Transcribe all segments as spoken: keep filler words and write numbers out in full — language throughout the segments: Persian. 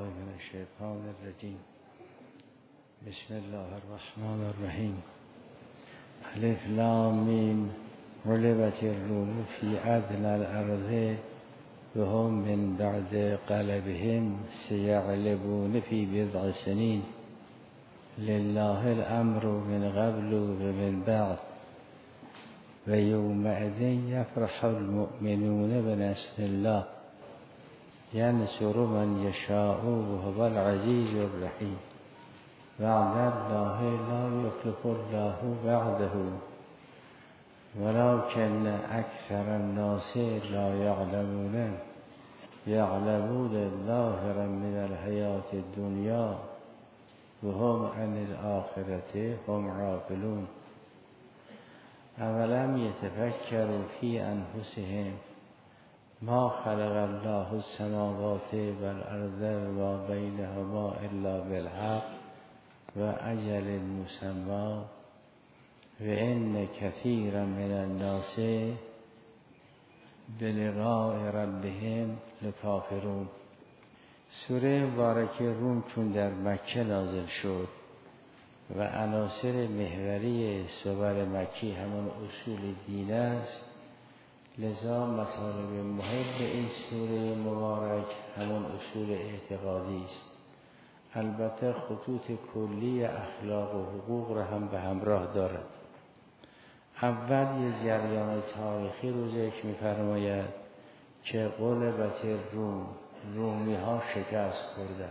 من الشیطان الرجیم. بسم الله الرحمن الرحیم. الف لام میم. غلبت الروم فی ادنی الارض وهم من بعد غلبهم سیغلبون فی بضع سنین لله الامر من قبل و من بعد و یومئذ یفرح المؤمنون بنصر الله ینصر من یشاء و هو العزیز الرحیم. وعد الله لا یخلف الله وعده ولكن اکثر الناس لا یعلمون یعلمون ظاهرا من الحیاة الدنیا و هم عن الآخرة هم غافلون. اولم یتفکروا فی انفسهم ما خلق الله السماوات والارض و بینهما الا بالحق و اجل مسمی و ان کثیرا من الناس بلقاء ربهم لکافرون. سوره مبارکه روم چون در مکه نازل شد و عناصر محوری سور مکی همون اصول دین است، لذا مطالب مهم این سوره مبارک همون اصول اعتقادی است. البته خطوط کلی اخلاق و حقوق را هم به همراه دارد. اول یه جریان تاریخی رو ذکر می‌فرماید که غلبت روم، رومی ها شکست خوردند.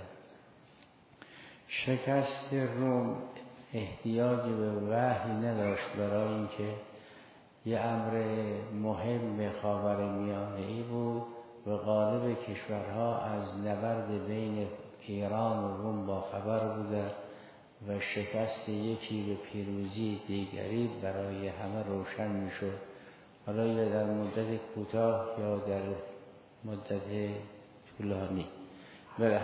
شکست روم احتیاجی به وحی نداشت برای اینکه یه امر مهم خاورمیانه‌ای بود و غالب کشورها از نبرد بین ایران و روم با خبر بودند و شکست یکی به پیروزی دیگری برای همه روشن میشد، حالا یا در مدت کوتاه یا در مدت طولانی. بله،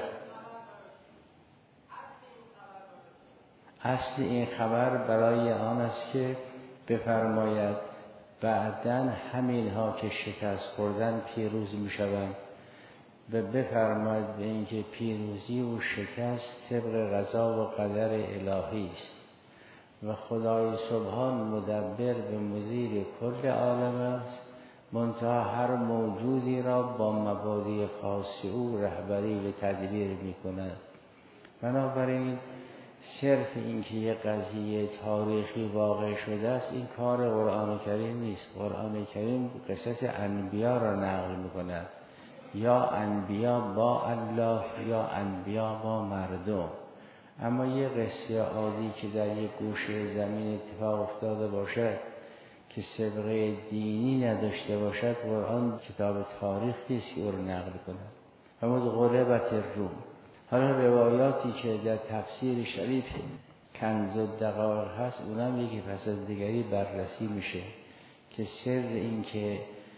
اصل این خبر برای آن است که بفرماید بعداً همین ها که شکست خوردن پیروز می شوند و بفرماید به اینکه پیروزی و شکست طبق قضا و قدر الهی است و خدای سبحان مدبر به مدیر کل عالم است، منتها هر موجودی را با مبادی خاص او رهبری و تدبیر می کند. بنابراین صرف اینکه یک قضیه تاریخی واقع شده است این کار قرآن کریم نیست. قرآن کریم قصص انبیا را نقل می‌کند، یا انبیا با الله یا انبیا با مردم. اما یه قصه عادی که در یک گوشه زمین اتفاق افتاده باشد که سابقه دینی نداشته باشد، قرآن کتاب تاریخ نیست که او را نقل کند. اما غلبت روم. حالا روایاتی که در تفسیر شریف کنز الدقایق هست اونم یکی پس از دیگری بررسی میشه که سر این که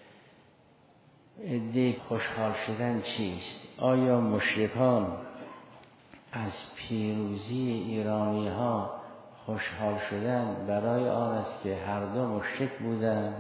عده خوشحال شدن چیست. آیا مشرکان از پیروزی ایرانی ها خوشحال شدن برای آن است که هر دو مشرک بودند،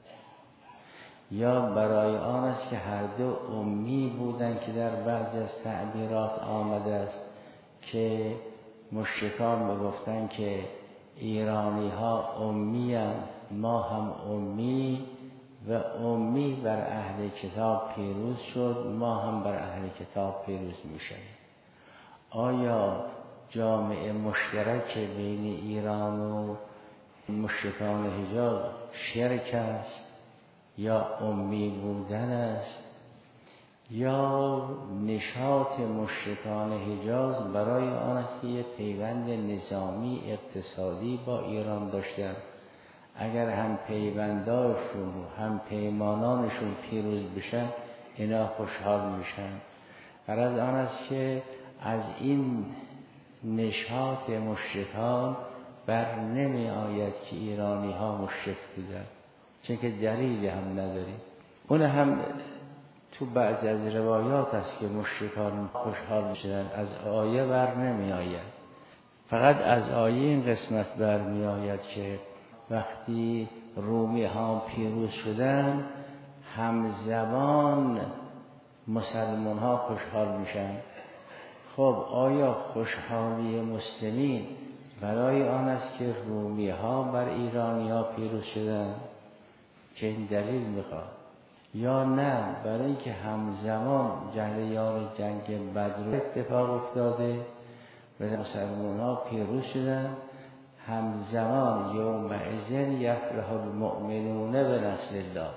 یا برای آن است که هر دو امی بودند که در بعضی از تعبیرات آمده است که مشرکان میگفتند که ایرانی ها امی هستند، ما هم امی و امی بر اهل کتاب پیروز شد، ما هم بر اهل کتاب پیروز میشیم. آیا جامعه مشترک بین ایران و مشرکان حجاز شرک است یا امی بودن است، یا نشاط مشرکان حجاز برای آن است که یک پیوند نظامی اقتصادی با ایران داشتند؟ اگر هم پیونداشون هم پیمانانشون پیروز بشن اینا خوشحال میشن. غرض آن است که از این نشاط مشرکان بر نمی آید که ایرانی ها مشرک بودن، چون که دلیلی هم نداریم. اون هم تو بعضی از روایات است که مشرکان خوشحال شدن، از آیه بر نمی آید. فقط از آیه این قسمت بر می آید که وقتی رومی ها پیروز شدن همزمان مسلمان ها خوشحال میشن خب آیا خوشحالی مسلمین برای آن است که رومی ها بر ایرانی ها پیروز شدن که این دلیل میخواد، یا نه برای اینکه همزمان جریان جنگ بدر اتفاق افتاده و مسلمان ها پیروز شدن، همزمان یومئذ یفرح المؤمنون بنصر الله،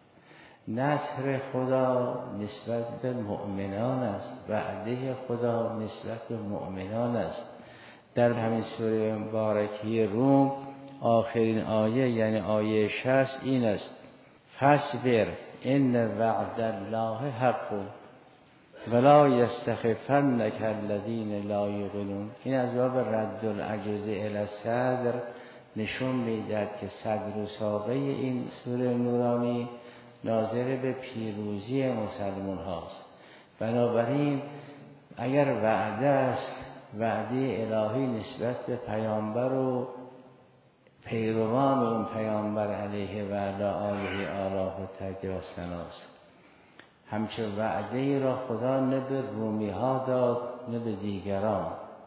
نصر خدا نسبت به مؤمنان است، وعده خدا نسبت به مؤمنان است. در همین سوره مبارکه روم آخرین آیه یعنی آیه شصت این است: فاصبر ان وعد الله حق ولا یستخفنک الذین لا یؤمنون. این از باب رد العجز الی الصدر نشون میدهد که صدر و ساقه این سوره نورانی ناظر به پیروزی مسلمان هاست. بنابراین اگر وعده است، وعده الهی نسبت به پیامبر و پیروان اون پیامبر علیه و علی آله آله و تقدیر و ثناست. همچه وعده ای را خدا نه به رومی ها داد نه به دیگران.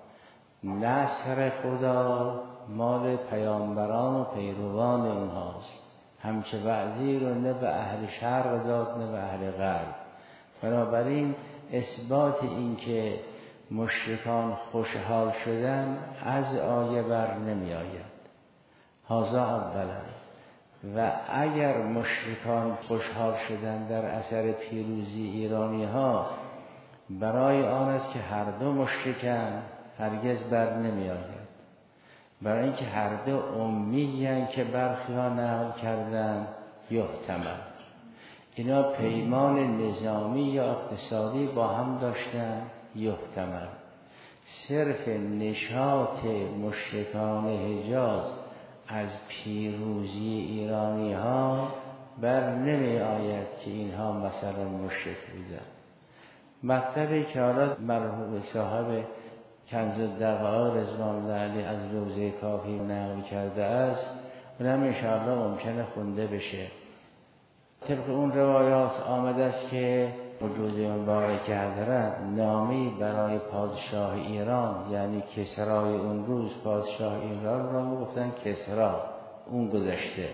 نصر خدا مال پیامبران و پیروان اونهاست. همچه وعده رو نه به اهل شرق داد نه به اهل غرب. بنابراین اثبات این که مشرکان خوشحال شدن از آیه بر نمی آید. هذا اولا. و اگر مشرکان خوشحال شدن در اثر پیروزی ایرانی ها، برای آن است که هر دو مشرکن هرگز بر نمی آید. برای اینکه هر دو امیین که برخی ها نقل کردن یحتمل، اینا پیمان نظامی یا اقتصادی با هم داشتن یحتمل. صرف نشاط مشرکان حجاز از پیروزی ایرانی ها بر نمی آید که اینها مثلا مشرک بودن. مطلبی که حالا مرحوم صاحب کنز الدقائق رضوان الله علیه از روضه کافی نقل کرده است، اونم انشاءالله ممکنه خونده بشه. طبق اون روایات آمده است که وجود مبارک حضرت نامی برای پادشاه ایران یعنی کسرای اون روز پادشاه ایران را گفتن کسرا، اون گذشته.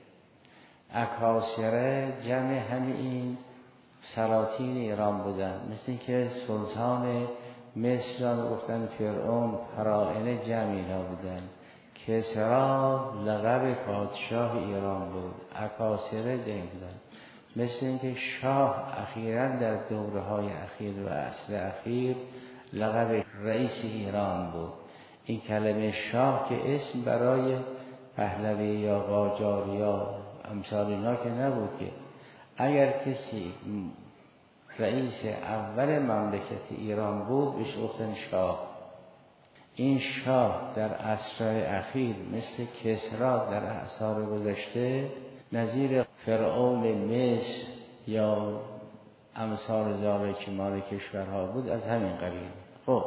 اکاسره جمع همین سلاطین ایران بودن، مثل این که سلطان مصر را گفتن فرعون، فراعنه جمع اینا بودن. کسرا لقب پادشاه ایران بود، اکاسره جمع بودن. مثل اینکه شاه اخیراً در دوره‌های اخیر و عصر اخیر لقب رئیس ایران بود. این کلمه شاه که اسم برای پهلوی یا قاجار یا امثال اینا که نبود، که اگر کسی رئیس اول مملکت ایران بود بهش گفتن شاه. این شاه در عصر اخیر مثل کسری در اعصار گذشته نظیر فرعون مصر یا امثال ذالک مال کشورها بود، از همین قبیل. خب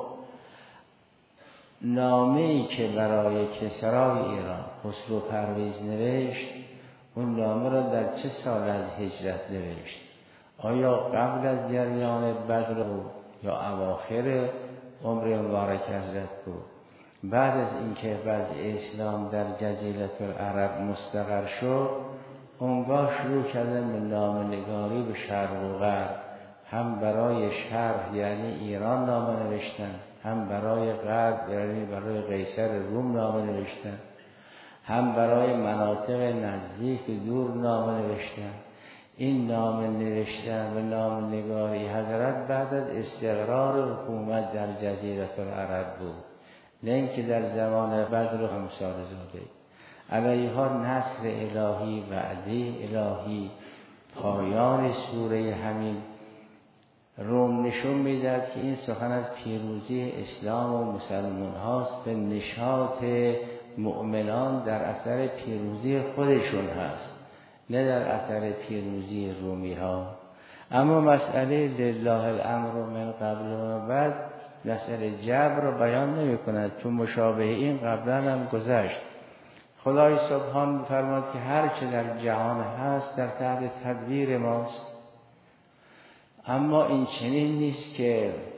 نامه‌ای که برای کسرای ایران خسرو پرویز نوشت، اون نامه را در چه سال از هجرت نوشت؟ آیا قبل از جریان بدر بود یا اواخر عمر مبارک حضرت بود؟ بعد از اینکه وضع اسلام در جزیره العرب مستقر شد، اونگاه شروع کردن به نامه‌نگاری به شرق و غرب، هم برای شرق یعنی ایران نامه نوشتن، هم برای غرب یعنی برای قیصر روم نامه نوشتن، هم برای مناطق نزدیک دور نامه نوشتن. این نامه نوشتن و نامه نگاری حضرت بعد از استقرار حکومت در جزیره العرب بود، نه اینکه در زمان بدر و همسال زاده. علیها نصر الهی، وعده الهی، پایان سوره همین روم نشون میدهد که این سخن از پیروزی اسلام و مسلمان هاست، به نشاط مؤمنان در اثر پیروزی خودشون هست، نه در اثر پیروزی رومی ها. اما مسئله لله الامر من قبل و بعد مسئله جبر رو بیان نمی کند، چون مشابه این قبلا هم گذشت. خدای سبحان می‌فرماید که هر چه در جهان هست در تحت تدبیر ماست. اما این چنین نیست که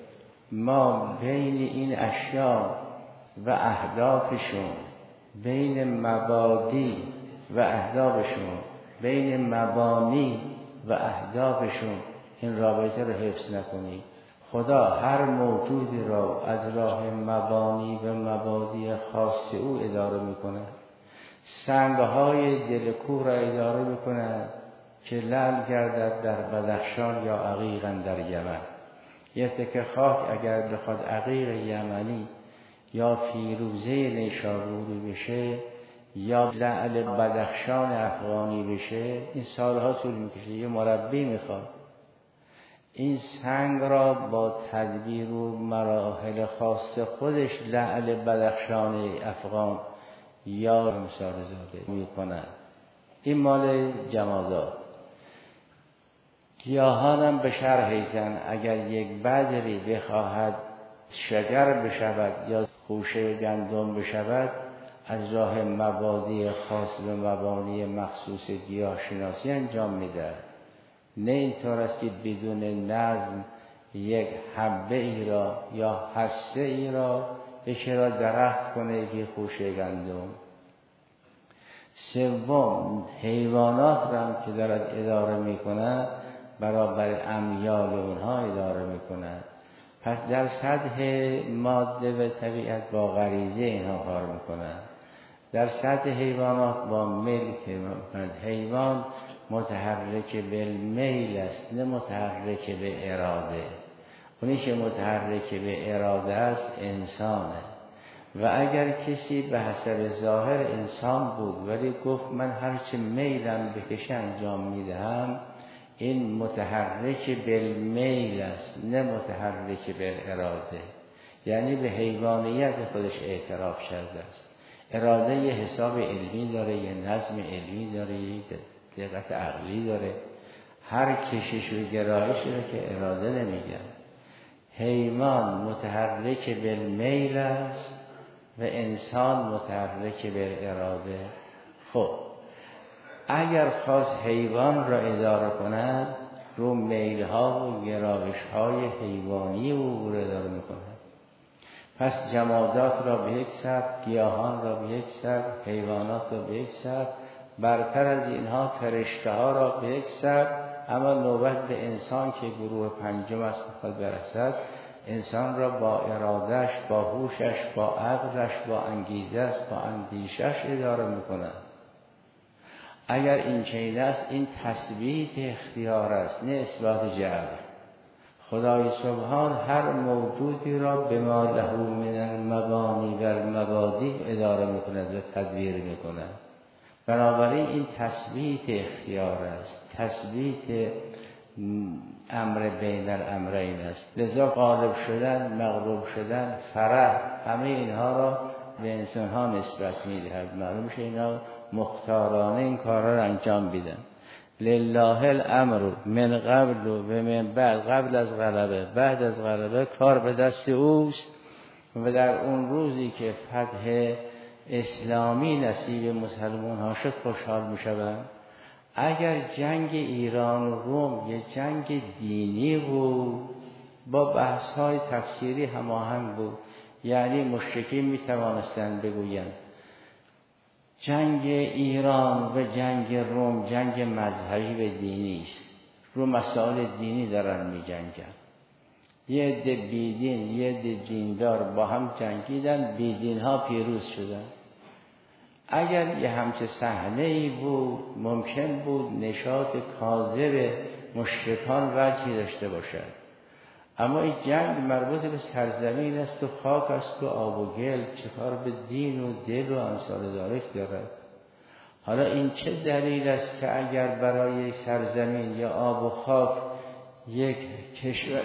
ما بین این اشیاء و اهدافشون، بین مبادی و اهدافشون، بین مبانی و اهدافشون این رابطه رو حفظ نکنیم، خدا هر موجودی را از راه مبانی و مبادی خاص او اداره میکنه. سنگهای دل کوه را اداره میکنه که لعل گردد در بدخشان یا عقیقا در یمن. یه تکه خاک اگر بخواد عقیق یمنی یا فیروزه نیشابوری بشه یا لعل بدخشان افغانی بشه، این سالها طول میکشه، یه مربی میخواد. این سنگ را با تدبیر و مراحل خاص خودش لعل بدخشان افغان یا مثال زاده میکنن. این مال جمادات. گیاهان هم به شرح زن اگر یک بذری بخواهد شجر بشود یا خوشه گندم بشود، از راه مبادی خاص و مبانی مخصوص گیاه شناسی انجام میده. نه اینطور است که بدون نظم یک حبه ای را یا حسه ای را یکی را درخت کنه که خوشه گندم. سوم، حیوانات را هم که دارد اداره میکنه برابر امیال اونها اداره میکنه. پس در سطح ماده و طبیعت با غریزه اینها کار میکنه. در سطح حیوانات با ملک. حیوان متحرک بالمیل است، نه متحرک به اراده. اونی که متحرک به اراده است انسانه. و اگر کسی به حسب ظاهر انسان بود ولی گفت من هرچه میلم بکشه انجام میدهم، این متحرک بالمیل است، نه متحرک به اراده. یعنی به حیوانیت خودش اعتراف کرده است. اراده یه حساب علمی داره، یه نظم علمی داره، یه دقت عقلی داره. هر کشش و گرایشی رو که اراده نمیگن. حیوان متحرک بالمیل است و انسان متحرک بالاراده. خب اگر خواست حیوان را اداره کند، رو میلها و گرایش‌های حیوانی او را اداره می‌کند. پس جمادات را به یک سبب، گیاهان را به یک سبب، حیوانات را به یک سبب، برتر از اینها فرشته‌ها را به یک سبب. اما نوبت به انسان که گروه پنجم است می‌خواد برسد، انسان را با ارادش، با هوشش، با عقلش، با انگیزش، با اندیشش اداره می‌کند. اگر این چنین است، این تثبیت اختیار است، نه اثبات جبر. خدای سبحان هر موجودی را به ما له من المبانی و المبادی اداره می‌کند و تدبیر می‌کند. بنابراین این تثبیت اختیار است، تثبیت امر بین الامرین است. لذا غالب شدن، مغلوب شدن، فرح، همه اینها را به انسان‌ها نسبت می‌دهد. معلوم میشه اینا مختارانه این کارا را انجام میدن. لله الامر من قبل و من بعد. قبل از غلبه، بعد از غلبه کار به دست اوست. و در اون روزی که فتح اسلامی نصیب مسلمان ها شد خوشحال می شوند. اگر جنگ ایران و روم یه جنگ دینی بود، با بحث های تفسیری هماهنگ بود. یعنی مشرکین می توانستند بگویند جنگ ایران و جنگ روم جنگ مذهبی و دینی است، رو مسائل دینی دارن می جنگن. یه عده بیدین، یه عده دیندار با هم جنگیدن، بیدین ها پیروز شدن. اگر یه همچه صحنه ای بود، ممکن بود نشاط کاذب مشرکان وجهی داشته باشد. اما این جنگ مربوط به سرزمین است و خاک است و آب و گل، چه کار به دین و دل و امثال ذالک دارد. حالا این چه دلیل است که اگر برای سرزمین یا آب و خاک یک کشور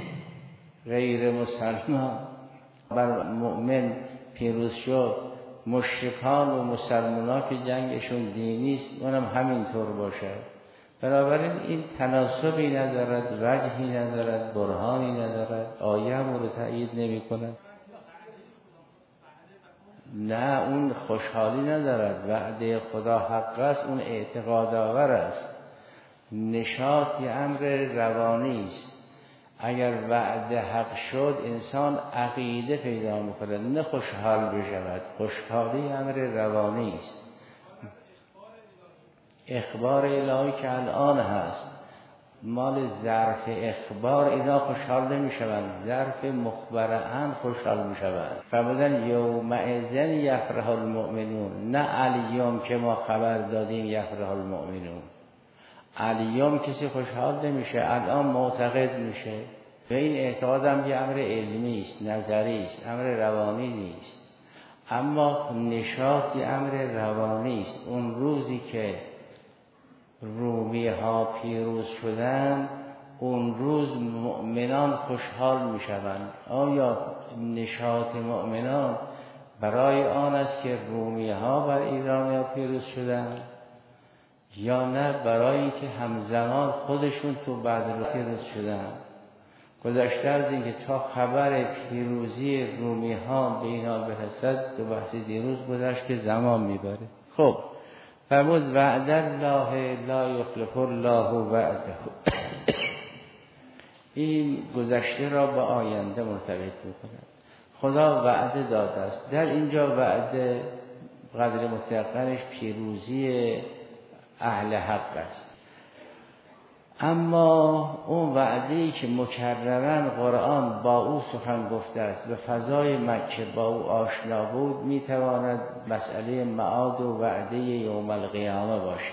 غیر مسلمان بر مؤمن پیروز شد، مشرکان و مسلمانان که جنگشون دینی است اونم همینطور باشد. بنابراین این تناسبی ندارد، وجهی ندارد، برهانی ندارد، آیه هم رو تأیید نمی کند. نه، اون خوشحالی ندارد. وعده خدا حق است، اون اعتقاد آور است. نشاط یه امر روانی است. اگر وعده حق شد انسان عقیده پیدا میکنه، نه خوشحال بشود. خوشحالی امر روانی است. اخبار الهی که الان هست مال ظرف اخبار، اینا خوشحال نمیشوند، ظرف مخبران خوشحال میشوند. فرمودن یومئذ یفرح المؤمنون، نه الیوم که ما خبر دادیم یفرح المؤمنون. الیوم کسی خوشحال نمیشه، الان معتقد میشه. به این اعتقادم یه امر علمی است، نظری است، امر روانی نیست. اما نشاطی امر روانی است. اون روزی که رومی ها پیروز شدن، اون روز مؤمنان خوشحال می شوند. آیا نشاط مؤمنان برای آن است که رومی ها بر ایرانی ها پیروز شدن، یا نه برای اینکه همزمان خودشون تو بدر پیروز شدن؟ گذشته از اینکه تا خبر پیروزی رومی ها به اینا برسد، دو بحث دیروز گذشت که زمان میبره. خب فرمود وعد الله لا یخلف الله وعده. این گذشته را به آینده مرتبط میکنه. خدا وعده داده است. در اینجا وعده قدر متقنش پیروزی اهل حق است. اما اون وعده‌ای که مکررن قرآن با او سخن گفته است و فضای مکه با او آشنا بود، میتواند مسئله معاد و وعده یوم القیامه باشه.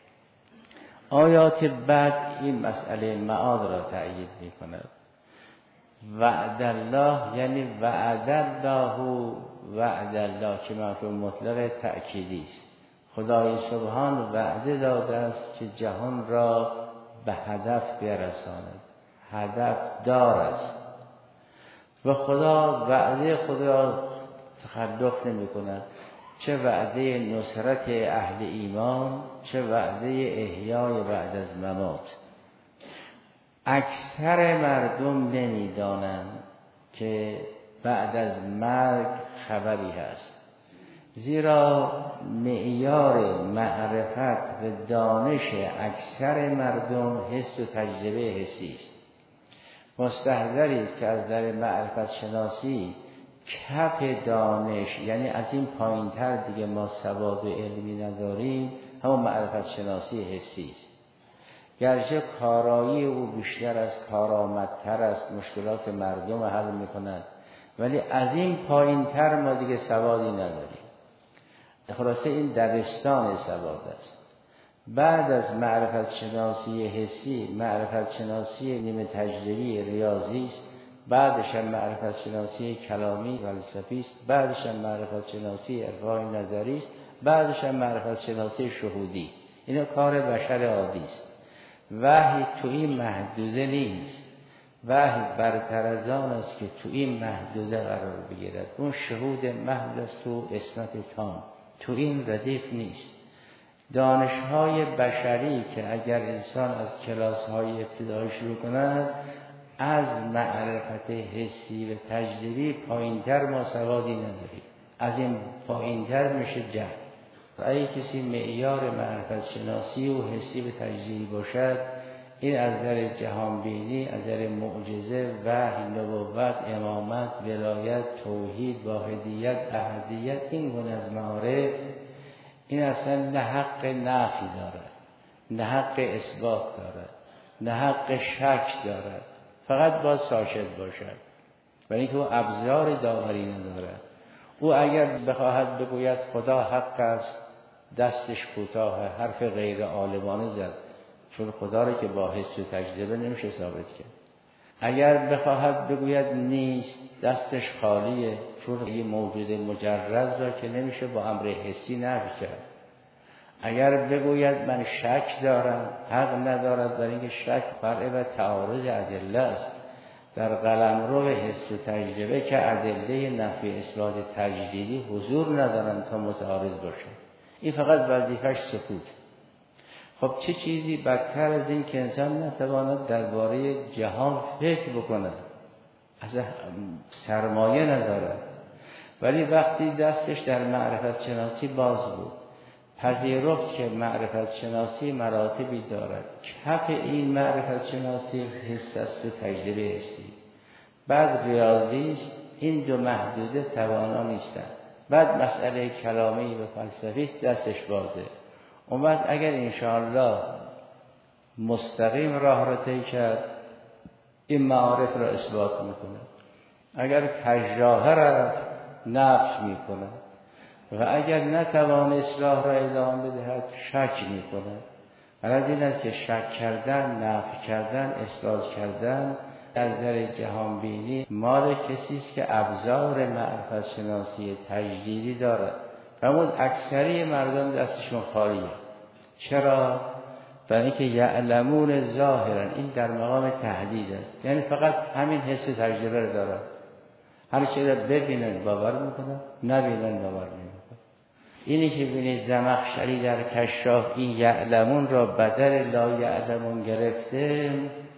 آیات بعد این مسئله معاد را تأیید میکند. وعد الله یعنی وعد الله، وعد الله که مفعول مطلق تأکیدی است. خدای سبحان وعده داده است که جهان را به هدف برساند. هدف دار است و خدا وعده خدا تخلف نمی کند. چه وعده نصرت اهل ایمان، چه وعده احیای بعد از ممات. اکثر مردم نمی دانند که بعد از مرگ خبری هست، زیرا معیار معرفت و دانش اکثر مردم حس و تجربه حسی است. مستحضرید که از در معرفت شناسی کف دانش، یعنی از این پایین تر دیگه ما سواد و علمی نداریم، همون معرفت شناسی حسی است. گرچه کارایی او بیشتر است، کارآمدتر است، مشکلات مردم حل میکند، ولی از این پایین تر ما دیگه سوادی نداریم. خلاصه این دبستان سواد است. بعد از معرفت شناسی حسی، معرفت شناسی نیمه تجربی ریاضی است، بعدش هم معرفت شناسی کلامی فلسفی است، بعدش هم معرفت شناسی ارفاعی نظری است، بعدش هم معرفت شناسی شهودی. اینا کار بشر عادی است. وحی تو این محدوده نیست. وحی برتر از آن است که تو این محدوده قرار بگیرد. اون شهود محض است تو اسمت تام، تو این ردیف نیست. دانش‌های بشری که اگر انسان از کلاس‌های ابتدایی شروع کند، از معرفت حسی و تجربی پایین‌تر ما سوادی نداریم. از این پایین‌تر میشه جهل. اگه کسی معیار معرفت شناسی و حسی و تجربی باشد، این از در جهانبینی، از در معجزه، وحی، نبوت، امامت، ولایت، توحید، واحدیت، احدیت، این گونه از معارف، این اصلا نه حق نفی دارد، نه حق اثبات دارد، نه حق شک دارد. فقط باید ساکت باشد، ولی که او ابزار داوری ندارد. او اگر بخواهد بگوید خدا حق است، دستش کوتاه، حرف غیر عالمانه زد، چون خدا رو که با حس و تجربه نمیشه ثابت کرد. اگر بخواهد بگوید نیست، دستش خالیه، چون یه موجود مجرد را که نمیشه با امر حسی نفی کرد. اگر بگوید من شک دارم، حق ندارد، برای اینکه شک فرع و تعارض ادله است. در قلمرو حس و تجربه که ادله نفی اثبات تجدیدی حضور ندارند تا متعارض باشند. این فقط وظیفش سکوت. خب چه چیزی بدتر از این که انسان نتواند درباره جهان فکر بکنه، اصلا سرمایه نداره، ولی وقتی دستش در معرفت شناسی باز بود، پذیرفت که معرفت شناسی مراتبی دارد. کف این معرفت شناسی حس است و تجربه حسی. بعد ریاضی است، این دو محدوده توانا نیستند. بعد مسئله کلامی و فلسفی دستش بازه. اون وقت اگر انشاءالله مستقیم راه را طی کرد، این معارف را اثبات میکنه. اگر کجراه را نفی میکنه و اگر نتوانست راه را ادامه بدهد شک میکنه. از این است که شک کردن، نفی کردن، اثبات کردن از نظر جهان بینی مال کسی است که ابزار معرفت شناسی تجدیدی دارد. فرمود اکثری مردم دستشون خالیه. چرا؟ برای اینکه یعلمون ظاهرا، این در مقام تهدید است. یعنی فقط همین حس تجربه رو دارن. هر چیز رو ببینن باور میکنن، نبینن باور نمیکنن. اینی که ببینید زمخشری در کشاف این یعلمون را بدل لا یعلمون گرفته،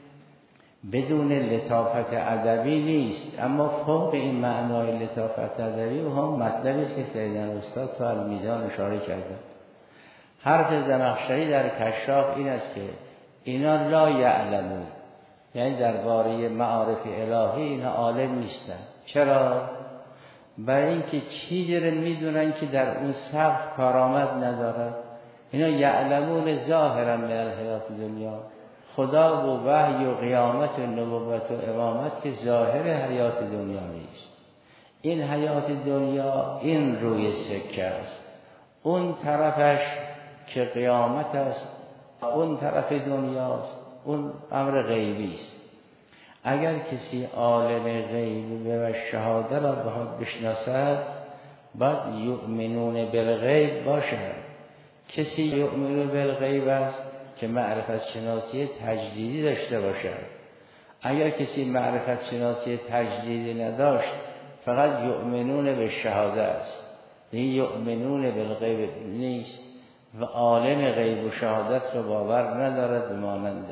بدون لطافت ادبی نیست، اما فوق این معنای لطافت ادبی و هم مطلبی است که سیدنا استاد تو المیزان اشاره کرده. حرف زمخشری در کشاف این است که اینا لا یعلمون، یعنی درباره معارف الهی اینا عالم نیستن. چرا؟ برای اینکه چیزی رو میدونن که در اون سقف کارآمد نداره. اینا یعلمون ظاهرا من الحیات دنیا، خدا و وحی و قیامت و نبوت و امامت که ظاهر حیات دنیا نیست. این حیات دنیا این روی سکه است، اون طرفش که قیامت است، اون طرف دنیاست، اون امر غیبی است. اگر کسی عالم غیب و شهاده را بخواد بشناسد، باید یؤمنون بالغیب باشد. کسی یؤمنون بالغیب است که معرفت شناسی تجدیدی داشته باشد. اگر کسی معرفت شناسی تجدیدی نداشت، فقط یؤمنون به شهاده است، این یؤمنون بالغیب نیست و عالم غیب و شهادت را باور ندارد به مانند.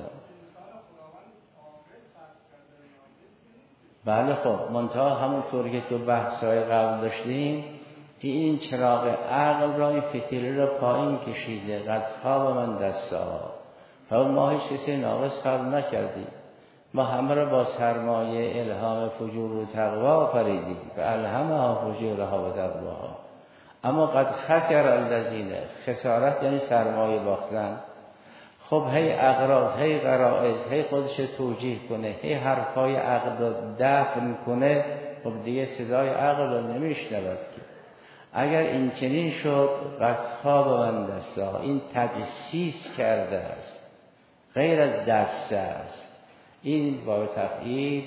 بله خب منتها همونطور که تو بحث‌های قبل داشتیم، این چراغ عقل را، این فتیله را پایین کشیده. قد خواب من دستا، ما هیچ کسی ناقص خلق نکردیم، ما همه را با سرمایه الهام فجور و تقوا آفریدیم و الهمها فجورها و تقواها. اما قد خسر الذین، خسارت یعنی سرمایه باختن. خب هی اغراض، هی غرائز، هی خودش توجیه کنه، هی حرفای عقل رو دفن کنه، خب دیگه صدای عقل رو نمیشنود که. اگر این چنین شد، قد خواب من دستا، این تدسیس کرده است، غیر از دسته است. این باب تفعیل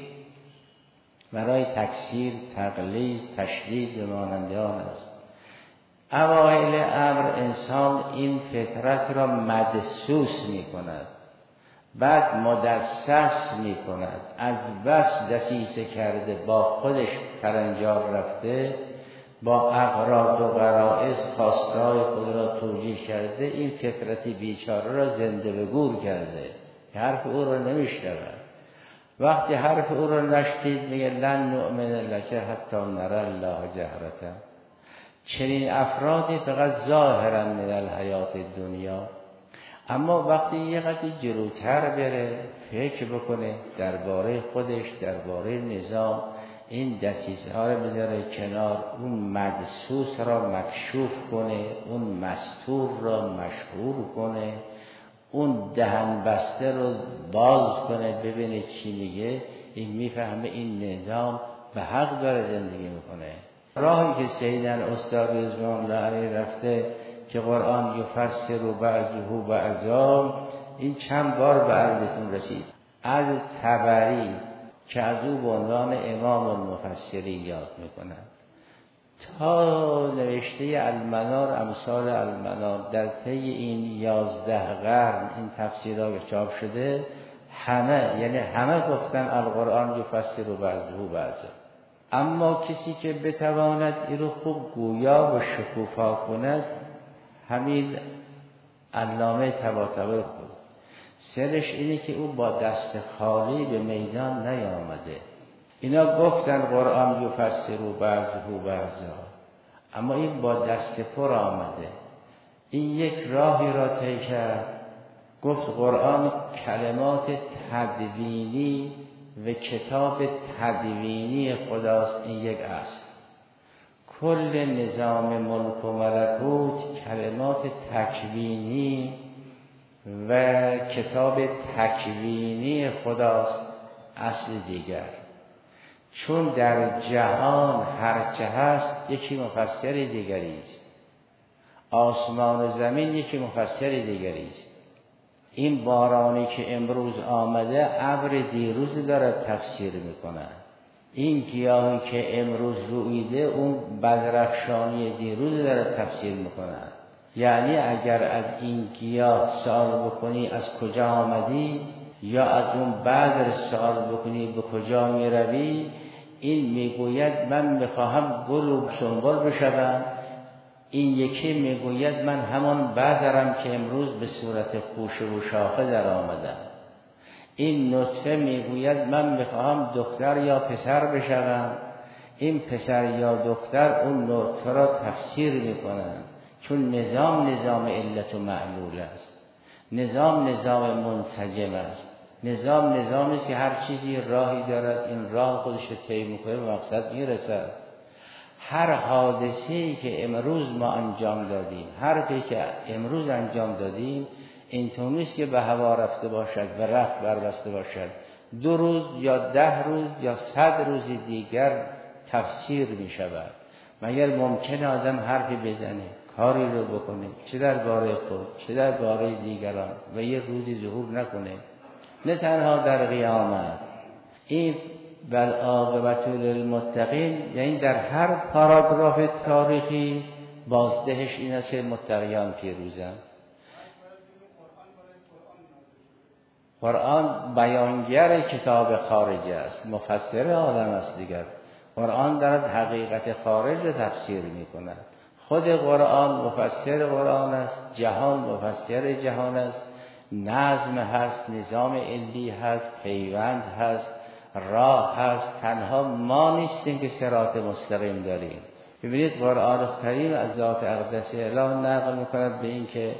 برای تکثیر، تقلیل، تشدید به مانند آن است. اوائل امر انسان این فطرت را مدسوس می کند، بعد مدسس می کند. از بس دسیسه کرده، با خودش ترنجار رفته، با اغراض و غرائز خواستهای خود را توجیه کرده، این فطرتی بیچاره را زنده به گور کرده، حرف او را نمیشنود. وقتی حرف او را نشنید میگه لن نؤمن لک حتی نری الله جهرة. چنین افرادی فقط ظاهرا من الحیات دنیا. اما وقتی یه قدری جلوتر بره، فکر بکنه درباره خودش، درباره نظام، این دسیسه ها رو بذاره کنار، اون مدسوس را مکشوف کنه، اون مستور را مشهور کنه، اون دهن بسته رو باز کنه، ببینه چی میگه، این میفهمه این نظام به حق داره زندگی میکنه. راهی که سیدنا استاد رضوان الله علیه رفته که قرآن یفسر بعضه بعضا، این چند بار به عرضتون رسید. از طبری که از او به عنوان امام المفسرین یاد میکنن، تا نوشته المنار، امثال المنار، در طی این یازده قرن این تفسیرها چاپ شده، همه یعنی همه گفتن القرآن یفسر بعضه بعضا. اما کسی که بتواند این رو خوب گویا و شکوفا کند، همین علامه طباطبایی خود. سرش اینه که او با دست خالی به میدان نیامده. اینا گفتن قرآن یفسر بعضه بعضا، اما این با دست پر آمده. این یک راهی را طی کرد. گفت قرآن کلمات تدوینی و کتاب تدوینی خداست. این یک اصل. کل نظام ملک و ملکوت کلمات تکوینی و کتاب تکوینی خداست. اصل دیگر، چون در جهان هرچه هست یکی مفسر دیگری است، آسمان و زمین یکی مفسر دیگری است. این بارانی که امروز آمده ابر دیروز دارد تفسیر میکنه. این گیاهی که امروز رویده اون بدرخشانی دیروز دارد تفسیر میکنه. یعنی اگر از این گیاه سوال بکنی از کجا آمدی، یا از اون بدر سوال بکنی به کجا میروی، این میگوید من میخواهم گل و سنبل بشوم، این یکی میگوید من همان بدرم که امروز به صورت خوشه و شاخه در آمدم. این نطفه میگوید من میخواهم دختر یا پسر بشوم، این پسر یا دختر اون نطفه را تفسیر میکنن. چون نظام نظام علت و معلول است، نظام نظام منسجم است، نظام نظامی است که هر چیزی راهی دارد، این راه خودش رو طی میکنه و مقصد میرسد. هر حادثه‌ای که امروز ما انجام دادیم، حرفی که امروز انجام دادیم، اینطور نیست که به هوا رفته باشد و رفت بربسته باشد. دو روز یا ده روز یا صد روز دیگر تفسیر می شود. مگر ممکن آدم حرفی بزنه، کاری رو بکنه، چه در باره خود چه در باره دیگران، و یه روزی ظهور نکنه؟ نه تنها در قیامت. این بل عاقبت للمتقین، یعنی در هر پاراگراف تاریخی بازدهش این است که متقیان پیروزند. قرآن بیانگر کتاب خارجی است، مفسر عالم است دیگر. قرآن دارد حقیقت خارج را تفسیر می کند. خود قرآن مفسر قرآن است، جهان مفسر جهان است، نظم هست، نظام علی هست، پیوند هست، راه هست. تنها ما نیستیم که صراط مستقیم داریم. ببینید قرآن کریم از ذات اقدس الهی نقل میکند به این که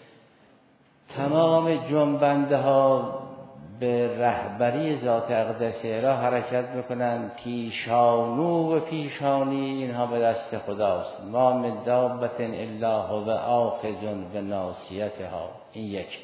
تمام جنبنده ها به رهبری ذات اقدس الهی حرکت میکنند. پیشانو و پیشانی اینها به دست خداست. ما من دابة الا هو آخذ بناصیتها. این یک.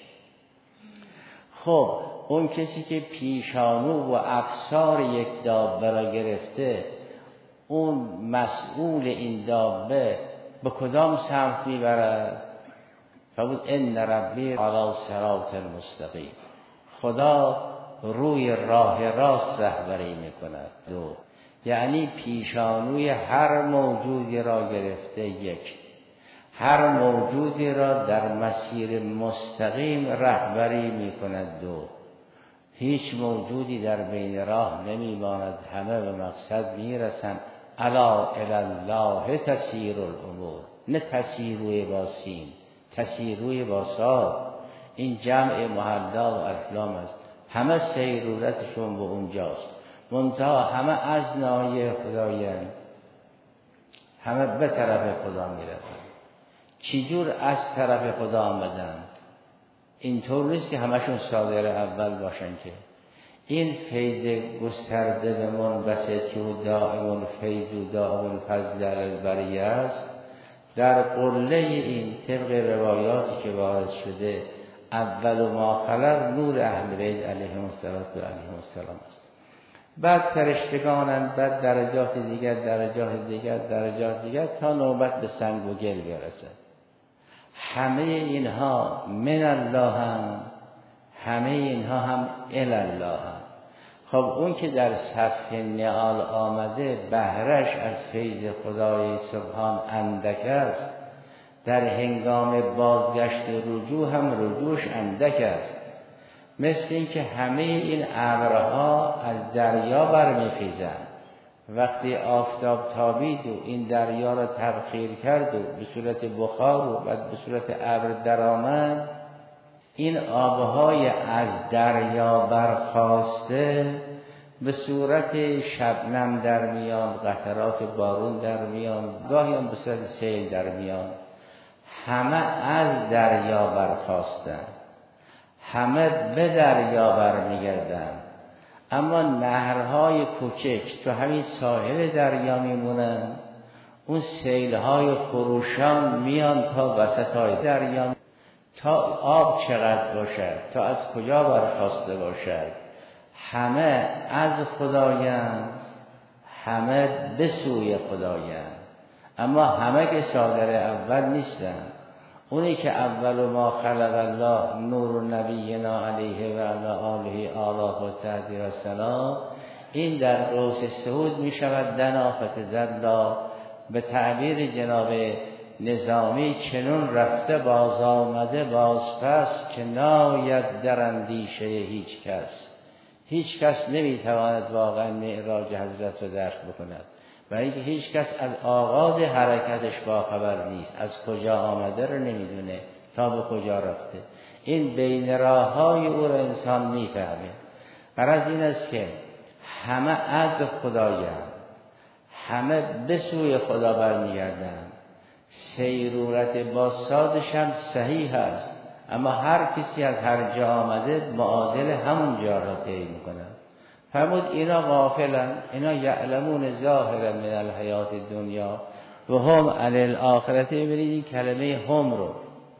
خب اون کسی که پیشانو و افسار یک دابه را گرفته، اون مسئول این دابه به کدام سمت میبرد؟ فقط ان ربی علی صراط مستقیم. خدا روی راه راست رهبری میکند. دو، یعنی پیشانوی هر موجودی را گرفته. یک، هر موجودی را در مسیر مستقیم رهبری میکند. دو، هیچ موجودی در بین راه نمیماند، همه به مقصد میرسند. الا الی الله تسیر الامور. نه تسیروی با سین، تسیروی با صاد. این جمع محلا و افلام است. همه سیرورتشون به اونجاست، منتها همه از ناحیه خدایند، همه به طرف خدا میرسند. چجور از طرف خدا آمدند؟ اینطور نیست که همشون صادر اول باشن که. این فیض گسترده به منبسطی و دائم الفیض و دائم الفضل علی البریه است. در قله این طبق روایاتی که وارد شده، اول و ما خلق نور اهل بیت علیهم السلام است. بعد فرشتگانند، بعد درجات دیگر درجات دیگر درجات دیگر تا نوبت به سنگ و گل برسد. همه اینها من الله هم، همه اینها هم الی الله هم. خب اون که در صفحه نعال آمده بهرش از فیض خدای سبحان اندک است، در هنگام بازگشت رجوع هم رجوعش اندک است. مثل این که همه این ابرها از دریا برمیخیزند. وقتی آفتاب تابید و این دریا را تبخیر کرد و به صورت بخار و بعد به صورت ابر درآمد، این آبهای از دریا برخاسته به صورت شبنم در میان، قطرات بارون در میان، گاهی هم به صورت سیل در میان. همه از دریا برخاستند، همه به دریا برمیگردند، اما نهرهای کوچک تو همین ساحل دریا میمونن. اون سیلهای خروشان میان تا وسطهای دریا، تا آب چقدر باشد، تا از کجا برخاسته باشد. همه از خدایند، همه به سوی خدایند، اما همه که صادر اول نیستن. اونی که اول ما خلق الله نور نبینا علیه و علی آله آلاف و تهدی و سلام، این در قوس سعود می شود دنافت دلا. به تعبیر جناب نظامی چنون رفته باز آمده باز پس، که ناید در اندیشه هیچ کس. هیچ کس نمی تواند واقعا معراج حضرت رو درک بکند، برای اینکه هیچ کس از آغاز حرکتش با خبر نیست، از کجا آمده رو نمیدونه تا به کجا رفته. این بین راههای او رو انسان میفهمه. غرض این است که همه از خدایند، همه به سوی خدا برمیگردند. سیرورت با سادش هم صحیح است، اما هر کسی از هر جا آمده معادل همون جا را طی میکنه. فرمود اینا غافلن، اینا یعلمون ظاهرا من الحیات دنیا و هم عن الاخرت. ببینید این کلمه هم رو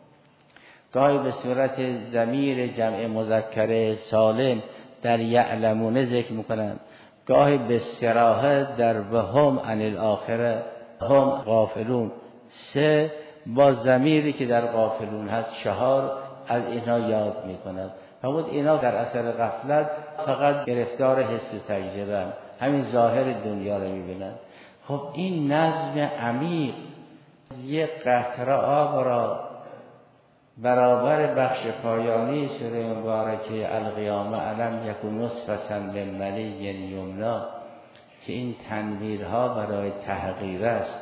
گاهی به صورت ضمیر جمع مذکر سالم در یعلمون ذکر میکنن، گاهی به صراحه در و هم عن الاخره، هم غافلون. سه با ضمیری که در غافلون هست، چهار از اینا یاد میکنند. فرمود اینا در اثر غفلت فقط گرفتار حس تجربه، همین ظاهر دنیا رو میبینن. خب این نظم عمیق، یک قطره آب را برابر بخش پایانی سوره مبارکه القیامه علم یکون نطفة من منی یمنا، که این تنویرها برای تحقیر است.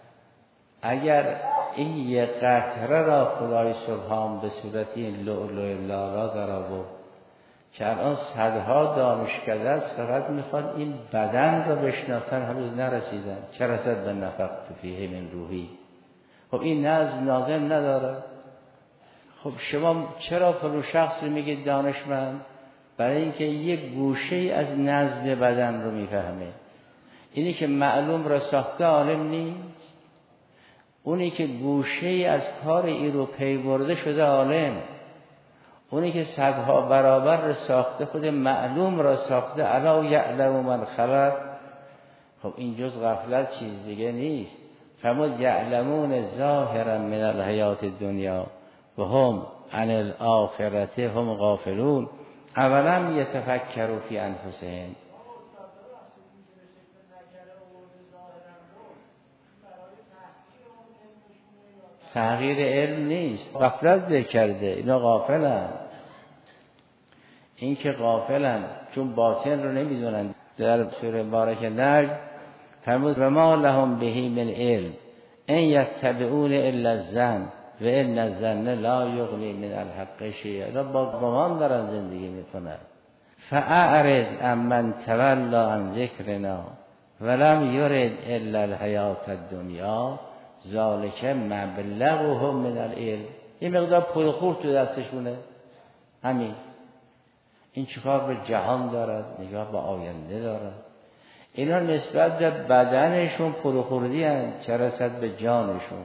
اگر این یک قطره را خدای سبحان به صورت این لؤلؤ لالا در آورد که الان صدها دانشکده است فقط میخواد این بدن را بشناسن، هنوز نرسیدن، چه رسد به نفخت فیه من روحی. خب این نظم ناظم نداره. خب شما چرا فلان شخص رو میگید دانشمند؟ برای اینکه یک گوشه از نظم بدن رو میفهمه. اینی که معلوم را ساخته عالم نیست، اونی که گوشه از کار ای رو پی برده شده عالم. اونی که صدها برابر را ساخته خود معلوم را ساخته، الا یعلم من خلق. خب این جز غفلت چیز دیگه نیست. فرمود یعلمون ظاهرا من الحیات دنیا و هم عن الاخرت هم غافلون. اولم یتفکروا فی انفسهم. تغییر علم نیست، غفلت ذکر کرده، اینا غافلن. این که غافلن چون باطن رو نمیدونن. در سوره مبارکه نجم فرمود و ما لهم بهی من علم ان یتبعون الا الظن و ان الظن لا یغنی من الحق شیئا. اینا با گمان دارن زندگی میکنن. فاعرض عمن تولی عن ذکرنا ولم یرد الا الحیات الدنیا ذالک مبلغهم من العلم. این مقدار پول خور تو دستشونه، همین. این چیکار به جهان دارد؟ نگاه به آینده دارد. اینا نسبت به بدنشون پول خوردی هستند، چه رسد به جانشون.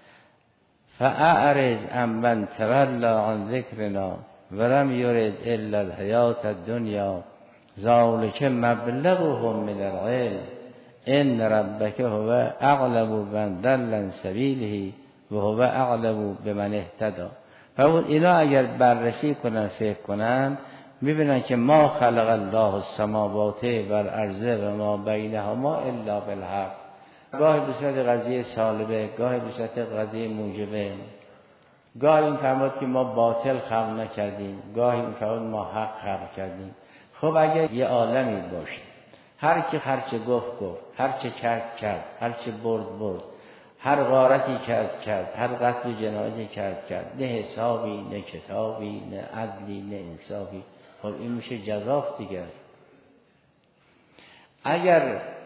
فاعرض عمن تولی عن ذکرنا ولم یرد الا الحیات الدنیا ذالک مبلغهم من العلم ان ربک هو اعلم من ضل عن سبیله و هو اعلم بمن اهتدی. فرمود اینا اگر بررسی کنن، فکر کنن، میبینن که ما خلق الله السماوات والارض و ما بینهما الا بالحق. گاهی به صورت قضیه سالبه، گاهی به صورت قضیه موجبه. گاهی این فرمود که ما باطل خلق نکردیم، گاهی این فرمود ما حق خلق کردیم. خب اگر یه عالمی باشه، هر کی هر چه گفت گفت، هر چه کرد کرد، هر چه برد برد، هر غارتی کرد کرد، هر قتل جنایتی کرد کرد، نه حسابی نه کتابی نه عدلی نه انصافی. خب این میشه جزاف دیگر. اگر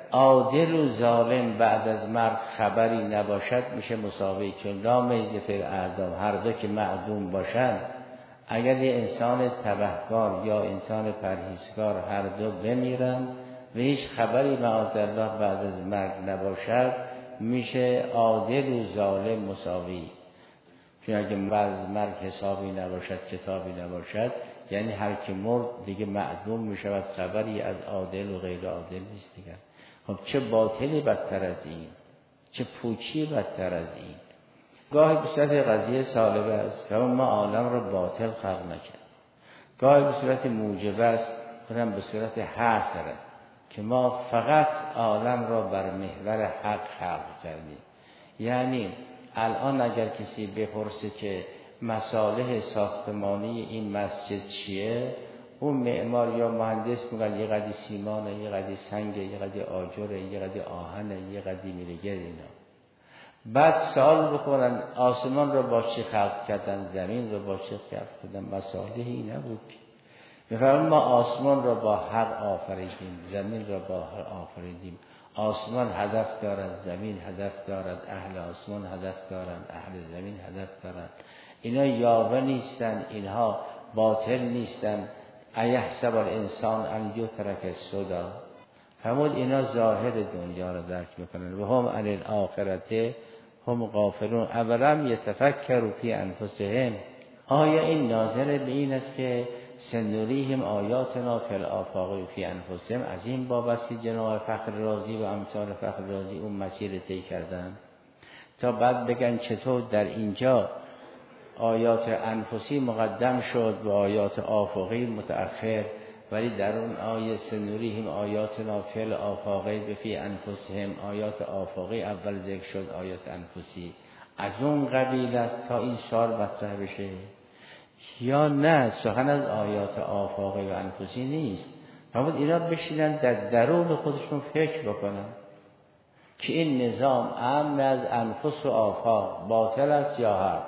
عادل و ظالم بعد از مرگ خبری نباشد میشه مساوی، چون لا میز فی الاعدام، هر دو که معدوم باشن، اگر یه انسان تبهکار یا انسان پرهیزکار هر دو بمیرن و هیچ خبری معاذالله بعد از مرگ نباشد میشه عادل و ظالم مساوی. چون اگه بعد از مرگ حسابی نباشد کتابی نباشد یعنی هر که مرد دیگه معدوم میشود، خبری از عادل و غیر عادل نیست دیگه. خب چه باطلی بدتر از این، چه پوچی بدتر از این. گاهی به صورت قضیه سالبه است که ما عالم رو باطل خلق نکرد، گاهی به صورت موجبه است کنم به صورت حصر که ما فقط عالم را بر محور حق خلق کردیم. یعنی الان اگر کسی بپرسه که مصالح ساختمانی این مسجد چیه، اون معمار یا مهندس میگن یه قدی سیمانه، یه قدی سنگه، یه قدی آجره، یه قدی آهنه، یه قدی میرگه اینا. بعد سوال بکنن آسمان رو با چی خلق کردن، زمین رو با چی خلق کردن، مصالحی نبود. میفرمایند ما آسمان را با حق آفریدیم، زمین را با حق آفریدیم. آسمان هدف دارد، زمین هدف دارد، اهل آسمان هدف دارند، اهل زمین هدف دارند. اینا یاوه نیستن، اینها باطل نیستن. ایحسب الانسان ان یترک سدی. فرمود اینا ظاهر دنیا را درک میکنن و هم عن الاخرته هم غافلون. اولم یتفکروا فی انفسهم. آیا این ناظر به این است که سنوریهم آیاتنا فی الآفاق فی انفسهم، از این باب است که جناب فخر رازی و امثال فخر رازی اون مسیر طی کردن تا بعد بگن چطور در اینجا آیات انفسی مقدم شد و آیات آفاقی متأخر، ولی در اون آیه سنوریهم آیاتنا فی الآفاق فی انفسهم آیات آفاقی اول ذکر شد، آیات انفسی از اون قبیل است تا این سال مطرح بشه. یا نه سخن از آیات آفاقی و انفسی نیست. فرمود اینا بشینن در درون خودشون فکر بکنن که این نظام امن از انفس و آفاق باطل است یا حق.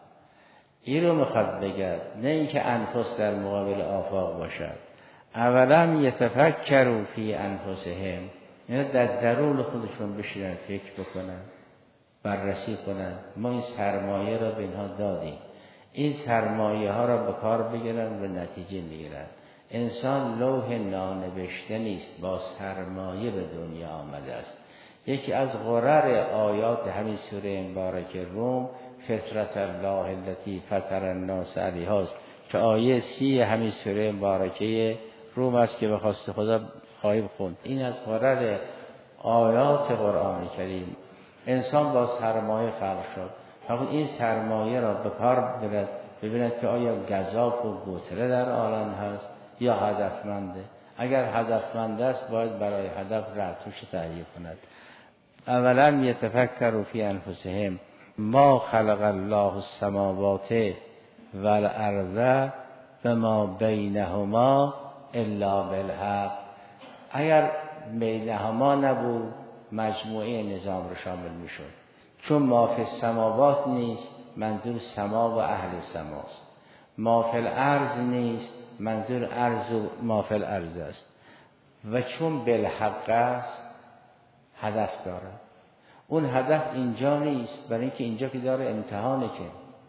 این رو میخواد بگرد، نه اینکه انفس در مقابل آفاق باشد. اولم یتفکروا فی انفسهم، اینا در درون خودشون بشینن فکر بکنن، بررسی کنن. ما این سرمایه را به اینها دادیم، این سرمایه ها را به کار بگیرن و نتیجه میگیرن. انسان لوح نانوشته نیست، با سرمایه به دنیا آمده است. یکی از غرر آیات همین سوره مبارکه روم فطرت الله التي فطر الناس علیها است که آیه سی همین سوره مبارکه روم است که به خواست خدا خواهیم خوند. این از غرر آیات قرآن کریم. انسان با سرمایه خلق شد، فقط این سرمایه را به کار بگیرد، ببیند که آیا گزاف و گوتره در عالم هست یا هدفمنده. اگر هدفمند است باید برای هدف رفتوش تهیه کند. اولا یتفکروا فی انفسهم ما خلق الله السماوات والارض و ما بینهما الا بالحق. اگر بینهما نبود مجموعه نظام رو شامل میشد، چون ما فی السماوات نیست منظور سما و اهل سماست، ما فی الارض نیست منظور ارض و ما فی الارض است. و چون بالحق است هدف داره. اون هدف اینجا نیست، برای اینکه اینجا که داره امتحانه. که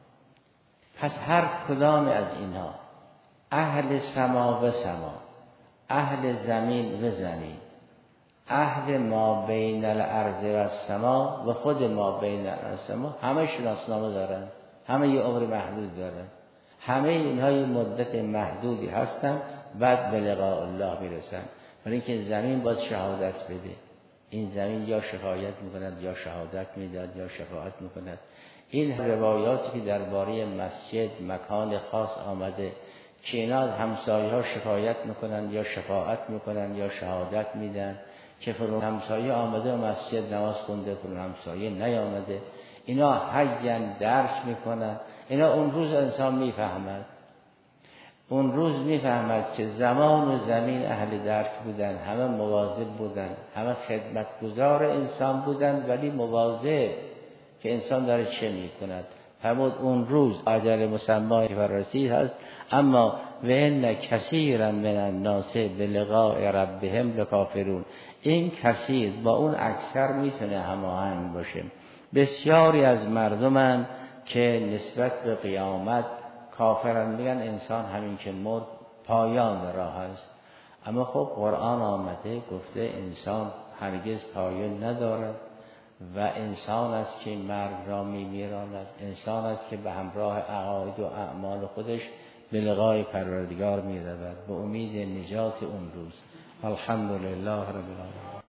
پس هر کدام از اینها، اهل سما و سما، اهل زمین و زمین، اهل ما بین الارض و السما و خود ما بین الارض و السما، همه شناسنامه دارن، همه یه عمر محدود دارن، همه اینها یه مدت محدودی هستن، بعد به لقاء الله میرسن. برای اینکه زمین باید شهادت بده. این زمین یا شکایت میکند یا شهادت میداد یا شفاعت میکند. این روایاتی که درباره مسجد مکان خاص آمده که اینا از همسایه ها شکایت میکنن یا شفاعت میکنن یا شهادت میدن که فرون همسایه آمده و مسجد نماز خونده، فرون همسایه نیامده، اینا حیاً درک میکنن. اینا اون روز انسان میفهمد، اون روز میفهمد که زمان و زمین اهل درک بودن، همه مواظب بودن، همه خدمتگزار انسان بودن، ولی مواظب که انسان داره چه میکند. فرمود اون روز اجل مسمای فررسید هست، اما و ان کثیرا من الناس بلقاء ربهم لکافرون. این کثیر با اون اکثر میتونه هماهنگ باشه. بسیاری از مردمن که نسبت به قیامت کافرن، میگن انسان همین که مرد پایان راه است. اما خب قرآن آمده گفته انسان هرگز پایان ندارد و انسان است که مرگ را میمیراند، انسان است که به همراه عقاید و اعمال خودش به لقای پروردگار میرود به امید نجات اون روز. الحمدلله رب العالمین.